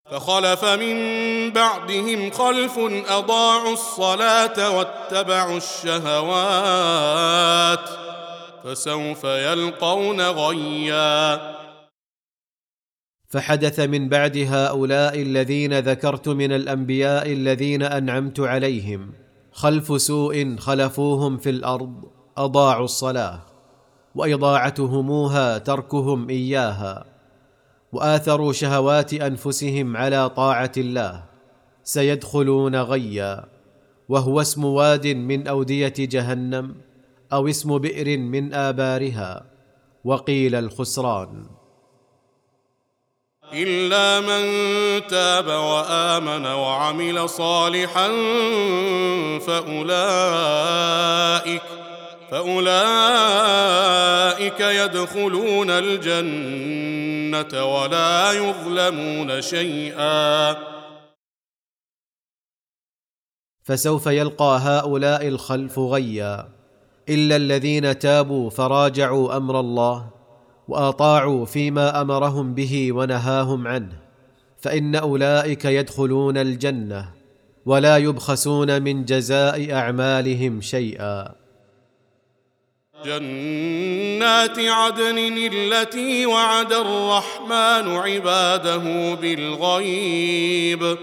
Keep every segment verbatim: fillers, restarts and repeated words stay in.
فخلف من بعدهم خلف أضاعوا الصلاة واتبعوا الشهوات فسوف يلقون غيا. فحدث من بعد هؤلاء الذين ذكرت من الأنبياء الذين أنعمت عليهم خلف سوء خلفوهم في الأرض أضاعوا الصلاة، وإضاعتهموها تركهم إياها، وآثروا شهوات أنفسهم على طاعة الله، سيدخلون غيا، وهو اسم واد من أودية جهنم أو اسم بئر من آبارها، وقيل الخسران. إلا من تاب وآمن وعمل صالحا فأولئك فأولئك يدخلون الجنة ولا يظلمون شيئا. فسوف يلقى هؤلاء الخلف غيا إلا الذين تابوا فراجعوا أمر الله وأطاعوا فيما أمرهم به ونهاهم عنه، فإن أولئك يدخلون الجنة ولا يبخسون من جزاء أعمالهم شيئا. جنات عدن التي وعد الرحمن عباده بالغيب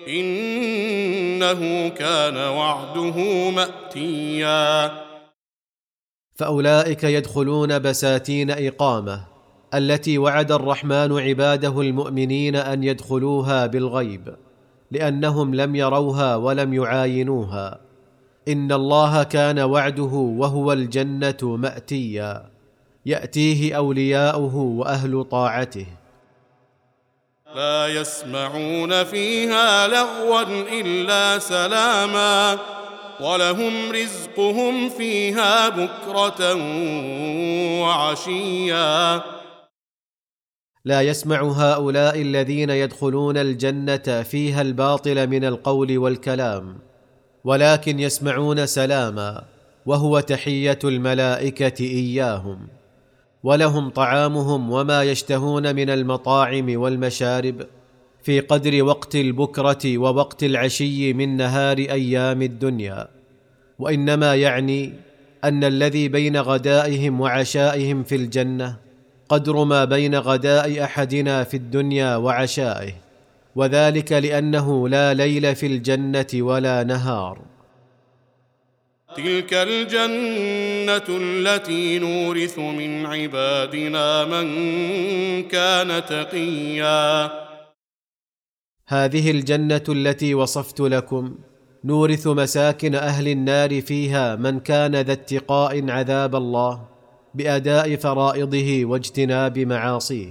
إنه كان وعده مأتيا. فأولئك يدخلون بساتين إقامة التي وعد الرحمن عباده المؤمنين أن يدخلوها بالغيب، لأنهم لم يروها ولم يعاينوها. إن الله كان وعده وهو الجنة مأتيا، يأتيه أولياؤه وأهل طاعته. لا يسمعون فيها لغوا إلا سلاما ولهم رزقهم فيها بكرة وعشيا. لا يسمع هؤلاء الذين يدخلون الجنة فيها الباطل من القول والكلام، ولكن يسمعون سلاما وهو تحية الملائكة إياهم، ولهم طعامهم وما يشتهون من المطاعم والمشارب في قدر وقت البكرة ووقت العشي من نهار أيام الدنيا. وإنما يعني أن الذي بين غدائهم وعشائهم في الجنة قدر ما بين غداء أحدنا في الدنيا وعشائه، وذلك لأنه لا ليل في الجنة ولا نهار. تلك الجنة التي نورث من عبادنا من كان تقيا. هذه الجنة التي وصفت لكم نورث مساكن أهل النار فيها من كان ذا اتقاء عذاب الله بأداء فرائضه واجتناب معاصيه.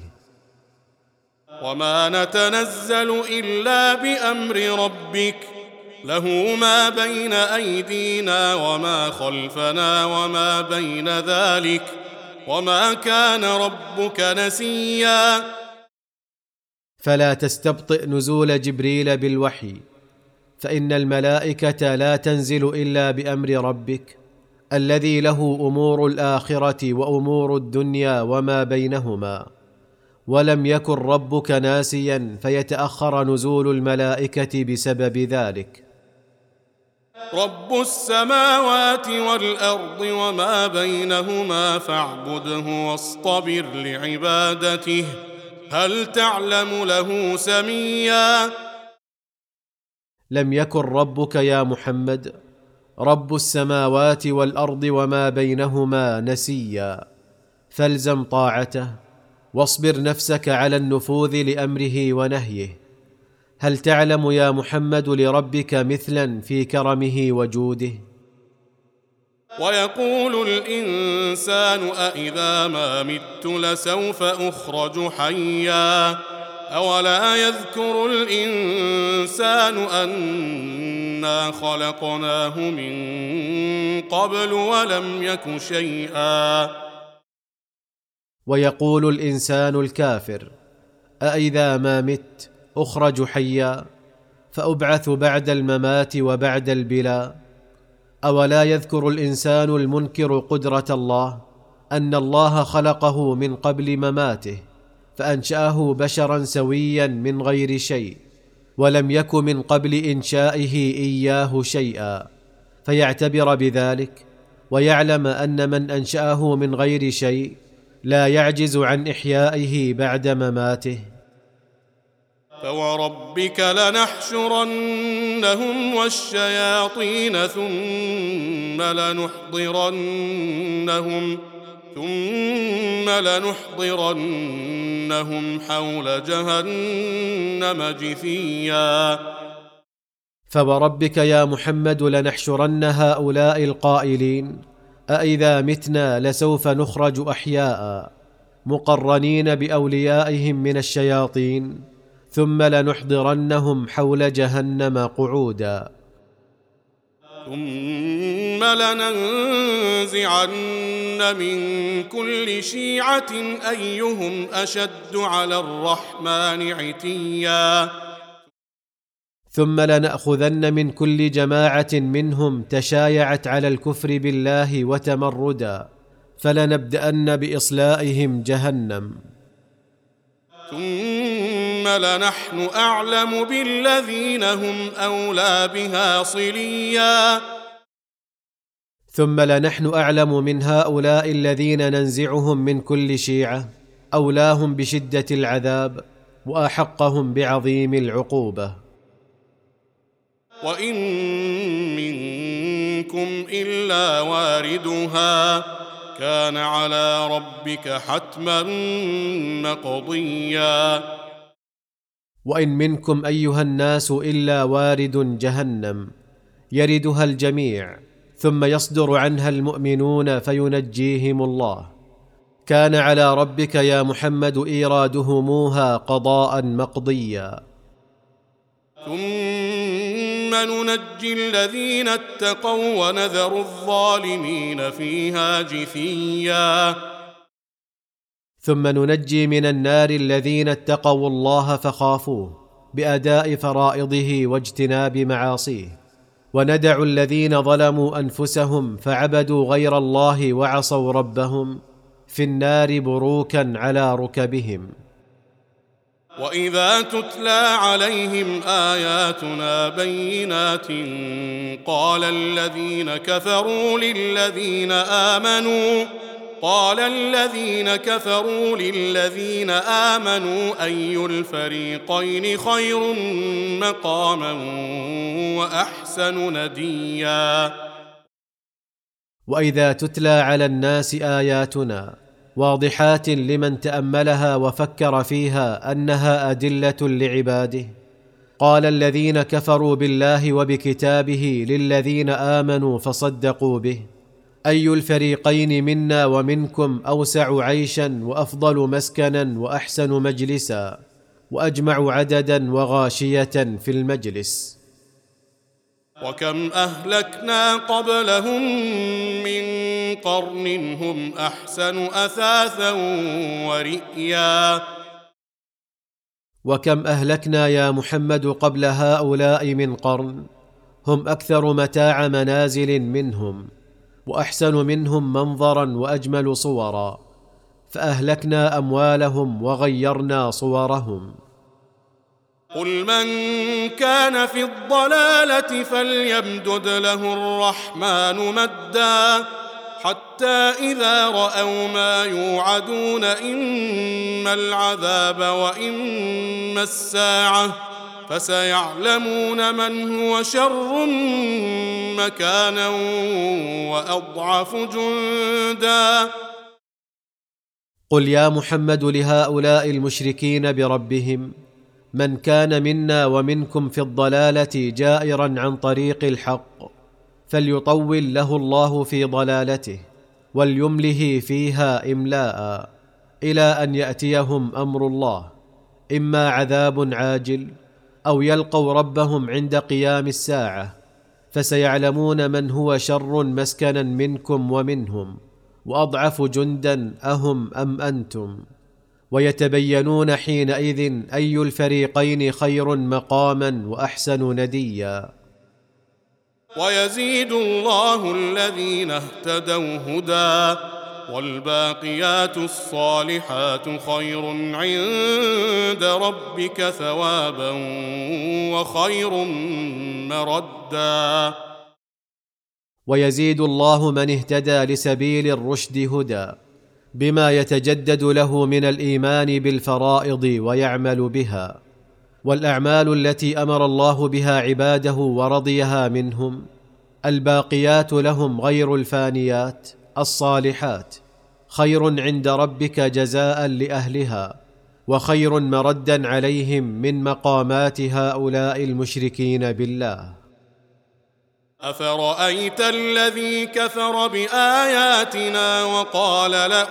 وما نتنزل إلا بأمر ربك له ما بين أيدينا وما خلفنا وما بين ذلك وما كان ربك نسيا. فلا تستبطئ نزول جبريل بالوحي، فإن الملائكة لا تنزل إلا بأمر ربك الذي له أمور الآخرة وأمور الدنيا وما بينهما، ولم يكن ربك ناسيا فيتأخر نزول الملائكة بسبب ذلك. رب السماوات والأرض وما بينهما فاعبده واصطبر لعبادته هل تعلم له سميا. لم يكن ربك يا محمد رب السماوات والأرض وما بينهما نسيا، فالزم طاعته واصبر نفسك على النفوذ لأمره ونهيه. هل تعلم يا محمد لربك مثلا في كرمه وجوده؟ ويقول الإنسان أإذا ما مت لسوف أخرج حيا أولا يذكر الإنسان أنا خلقناه من قبل ولم يك شيئا. ويقول الإنسان الكافر أإذا ما مت أخرج حيا فأبعث بعد الممات وبعد البلاء. أولا يذكر الإنسان المنكر قدرة الله أن الله خلقه من قبل مماته فأنشأه بشرا سويا من غير شيء، ولم يك من قبل إنشائه إياه شيئا، فيعتبر بذلك ويعلم أن من أنشأه من غير شيء لا يعجز عن إحيائه بعد مماته. فوربك لنحشرنهم والشياطين ثم لنحضرنهم ثم لنحضرنهم حول جهنم جثيا. فوربك يا محمد لنحشرن هؤلاء القائلين أإذا متنا لسوف نخرج أحياء مقرنين بأوليائهم من الشياطين، ثم لنحضرنهم حول جهنم قعودا. ثم لننزعن من كل شيعة أيهم أشد على الرحمن عتيا. ثم لنأخذن من كل جماعة منهم تشايعت على الكفر بالله وتمردا، فلنبدأن بإصلائهم جهنم. ثم لنحن أعلم بالذين هم أولى بها صليا. ثم لنحن أعلم من هؤلاء الذين ننزعهم من كل شيعة أولاهم بشدة العذاب وأحقهم بعظيم العقوبة. وإن منكم إلا واردها كان على ربك حتما مقضيا. وإن منكم أيها الناس إلا وارد جهنم يردها الجميع، ثم يصدر عنها المؤمنون فينجيهم الله. كان على ربك يا محمد إيرادهموها قضاء مقضيا. ثم ننجي الذين اتقوا ونذر الظالمين فيها جثيا. ثم ننجي من النار الذين اتقوا الله فخافوه بأداء فرائضه واجتناب معاصيه، وندع الذين ظلموا أنفسهم فعبدوا غير الله وعصوا ربهم في النار بروكا على ركبهم. وإذا تتلى عليهم آياتنا بينات قال الذين كفروا للذين آمنوا قال الذين كفروا للذين آمنوا أي الفريقين خير مقاما وأحسن نديا. وإذا تتلى على الناس آياتنا واضحات لمن تأملها وفكر فيها أنها أدلة لعباده، قال الذين كفروا بالله وبكتابه للذين آمنوا فصدقوا به أي الفريقين منا ومنكم أوسع عيشا وأفضل مسكنا وأحسن مجلسا وأجمع عددا وغاشية في المجلس. وكم أهلكنا قبلهم من قرن هم أحسن أثاثا ورئيا. وكم أهلكنا يا محمد قبل هؤلاء من قرن هم أكثر متاع منازل منهم وأحسن منهم منظرا وأجمل صورا، فأهلكنا أموالهم وغيرنا صورهم. قل من كان في الضلالة فليمدد له الرحمن مدا حتى إذا رأوا ما يوعدون إما العذاب وإما الساعة فسيعلمون من هو شر مكانا وأضعف جندا. قل يا محمد لهؤلاء المشركين بربهم من كان منا ومنكم في الضلالة جائرا عن طريق الحق فليطول له الله في ضلالته وليمله فيها إملاء إلى أن يأتيهم أمر الله، إما عذاب عاجل أو يلقوا ربهم عند قيام الساعة، فسيعلمون من هو شر مسكنا منكم ومنهم وأضعف جندا أهم أم أنتم، ويتبينون حينئذ أي الفريقين خير مقاما وأحسن نديا. ويزيد الله الذين اهتدوا هدى والباقيات الصالحات خير عند ربك ثوابا وخير مردا. ويزيد الله من اهتدى لسبيل الرشد هدى بما يتجدد له من الإيمان بالفرائض ويعمل بها، والأعمال التي أمر الله بها عباده ورضيها منهم الباقيات لهم غير الفانيات الصالحات خير عند ربك جزاء لأهلها وخير مردا عليهم من مقامات هؤلاء المشركين بالله. أفرأيت الذي كفر بآياتنا وقال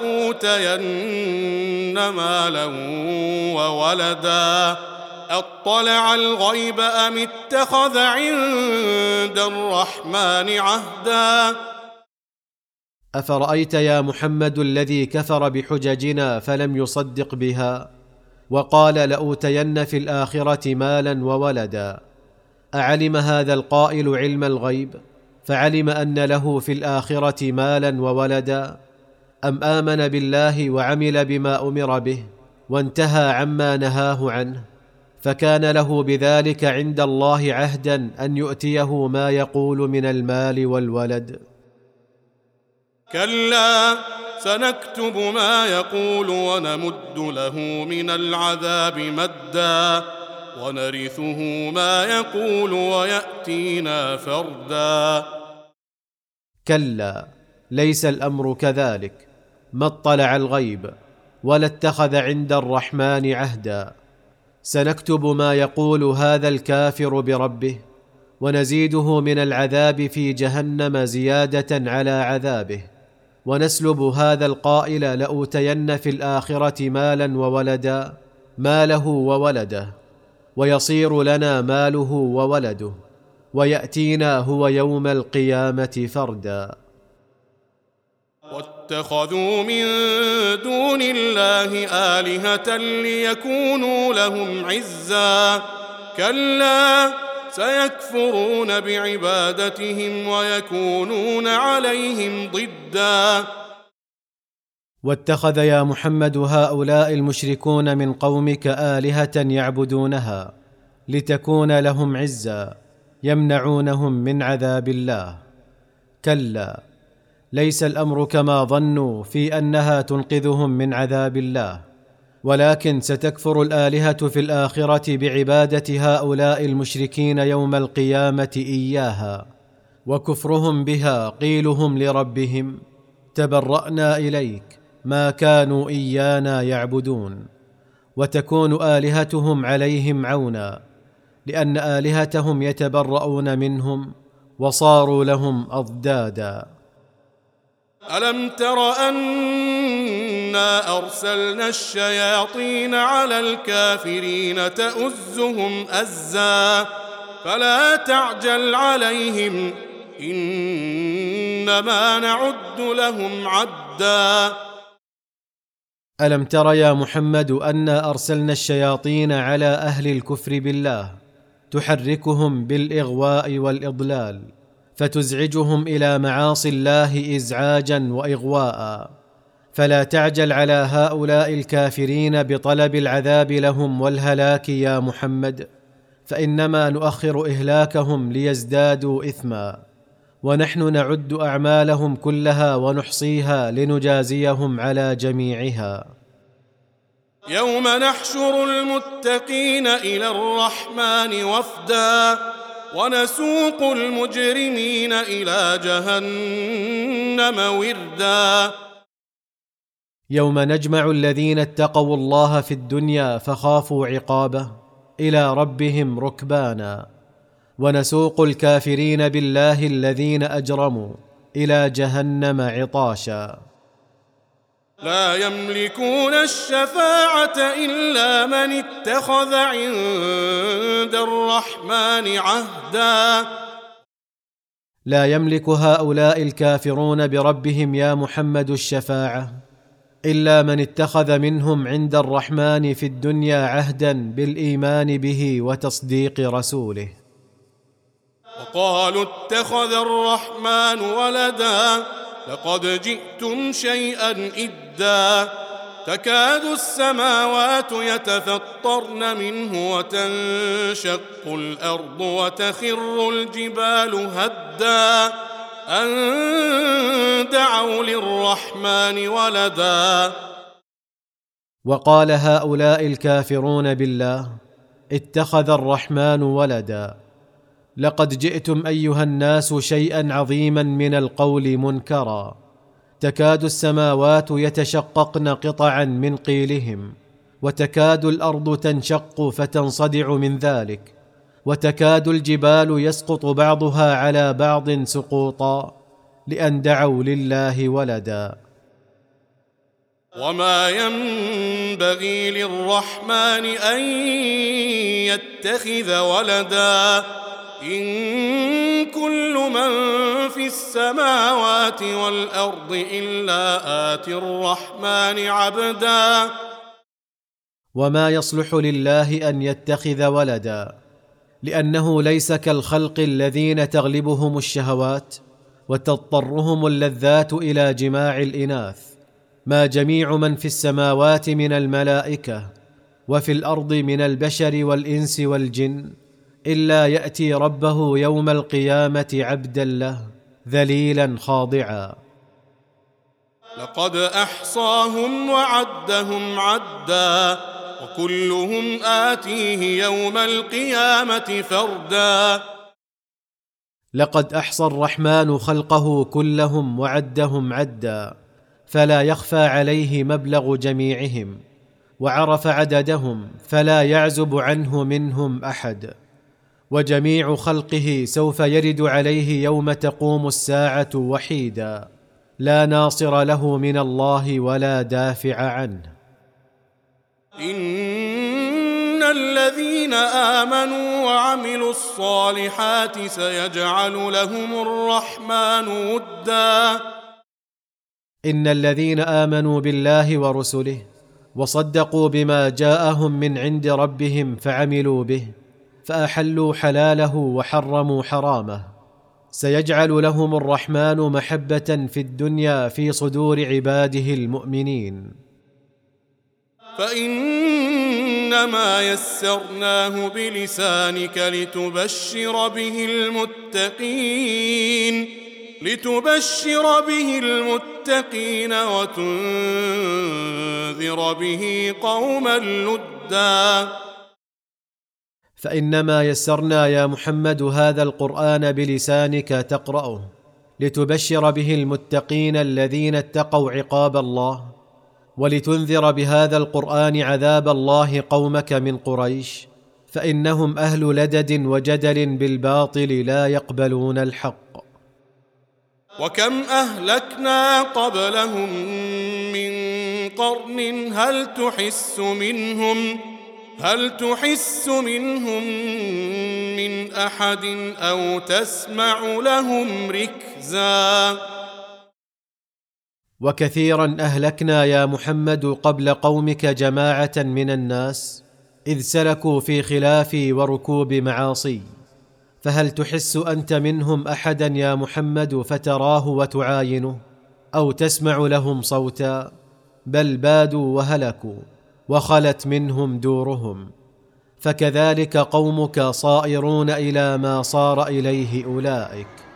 لأوتين مالا وولدا أطلع الغيب أم اتخذ عند الرحمن عهدا. أفرأيت يا محمد الذي كفر بحججنا فلم يصدق بها وقال لأوتين في الآخرة مالا وولدا، أعلم هذا القائل علم الغيب فعلم أن له في الآخرة مالا وولدا، أم آمن بالله وعمل بما أمر به وانتهى عما نهاه عنه فكان له بذلك عند الله عهدا أن يؤتيه ما يقول من المال والولد؟ كلا سنكتب ما يقول ونمد له من العذاب مدا ونرثه ما يقول ويأتينا فردا. كلا ليس الأمر كذلك، ما اطلع الغيب ولا اتخذ عند الرحمن عهدا. سنكتب ما يقول هذا الكافر بربه ونزيده من العذاب في جهنم زيادة على عذابه، ونسلب هذا القائل لأوتين في الآخرة مالا وولدا ماله وولده، ويصير لنا ماله وولده ويأتينا هو يوم القيامة فردا. واتخذوا من دون الله آلهة ليكونوا لهم عزا كلا سيكفرون بعبادتهم ويكونون عليهم ضدا. واتخذ يا محمد هؤلاء المشركون من قومك آلهة يعبدونها لتكون لهم عزا يمنعونهم من عذاب الله. كلا ليس الأمر كما ظنوا في أنها تنقذهم من عذاب الله، ولكن ستكفر الآلهة في الآخرة بعبادة هؤلاء المشركين يوم القيامة إياها، وكفرهم بها قيلهم لربهم تبرأنا إليك ما كانوا إيانا يعبدون، وتكون آلهتهم عليهم عونا لأن آلهتهم يتبرؤون منهم وصاروا لهم أضدادا. ألم تر أنا أرسلنا الشياطين على الكافرين تؤزهم أزا فلا تعجل عليهم إنما نعد لهم عدا. ألم تر يا محمد أنا أرسلنا الشياطين على أهل الكفر بالله تحركهم بالإغواء والإضلال فتزعجهم إلى معاصي الله إزعاجا وإغواء، فلا تعجل على هؤلاء الكافرين بطلب العذاب لهم والهلاك يا محمد، فإنما نؤخر إهلاكهم ليزدادوا إثما، ونحن نعد أعمالهم كلها ونحصيها لنجازيهم على جميعها. يوم نحشر المتقين إلى الرحمن وفدا ونسوق المجرمين إلى جهنم وردا. يوم نجمع الذين اتقوا الله في الدنيا فخافوا عقابه إلى ربهم ركبانا، ونسوق الكافرين بالله الذين أجرموا إلى جهنم عطاشا. لا يملكون الشفاعة إلا من اتخذ عند الرحمن عهدا. لا يملك هؤلاء الكافرون بربهم يا محمد الشفاعة إلا من اتخذ منهم عند الرحمن في الدنيا عهدا بالإيمان به وتصديق رسوله. وقالوا اتخذ الرحمن ولدا لقد جئتم شيئا إدا تكاد السماوات يتفطرن منه وتنشق الأرض وتخر الجبال هدا أن دعوا للرحمن ولدا. وقال هؤلاء الكافرون بالله: اتخذ الرحمن ولدا. لقد جئتم أيها الناس شيئا عظيما من القول منكرا، تكاد السماوات يتشققن قطعا من قيلهم، وتكاد الأرض تنشق فتنصدع من ذلك، وتكاد الجبال يسقط بعضها على بعض سقوطا، لأن دعوا لله ولدا. وما ينبغي للرحمن أن يتخذ ولدا إن كل من في السماوات والأرض إلا آتي الرحمن عبدا. وما يصلح لله أن يتخذ ولدا، لأنه ليس كالخلق الذين تغلبهم الشهوات وتضطرهم اللذات إلى جماع الإناث، ما جميع من في السماوات من الملائكة وفي الأرض من البشر والإنس والجن إلا يأتي ربه يوم القيامة عبدا له ذليلا خاضعا. لقد أحصاهم وعدهم عدا وكلهم آتيه يوم القيامة فردا. لقد أحصى الرحمن خلقه كلهم وعدهم عدا، فلا يخفى عليه مبلغ جميعهم، وعرف عددهم فلا يعزب عنه منهم أحد، وجميع خلقه سوف يرد عليه يوم تقوم الساعة وحيدا، لا ناصر له من الله ولا دافع عنه. إن الذين آمنوا وعملوا الصالحات سيجعل لهم الرحمن ودا. إن الذين آمنوا بالله ورسله وصدقوا بما جاءهم من عند ربهم فعملوا به، فأحلوا حلاله وحرموا حرامه، سيجعل لهم الرحمن محبة في الدنيا في صدور عباده المؤمنين. فإنما يسرناه بلسانك لتبشر به المتقين لتبشر به المتقين وتنذر به قوما لدا. فإنما يسرنا يا محمد هذا القرآن بلسانك تقرأه لتبشر به المتقين الذين اتقوا عقاب الله، ولتنذر بهذا القرآن عذاب الله قومك من قريش، فإنهم أهل لدد وجدل بالباطل لا يقبلون الحق. وكم أهلكنا قبلهم من قرن هل تحس منهم هل تحس منهم من أحد أو تسمع لهم ركزا. وكثيرا أهلكنا يا محمد قبل قومك جماعة من الناس إذ سلكوا في خلافي وركوب معاصي، فهل تحس أنت منهم أحدا يا محمد فتراه وتعاينه أو تسمع لهم صوتا؟ بل بادوا وهلكوا وخلت منهم دورهم، فكذلك قومك صائرون إلى ما صار إليه أولئك.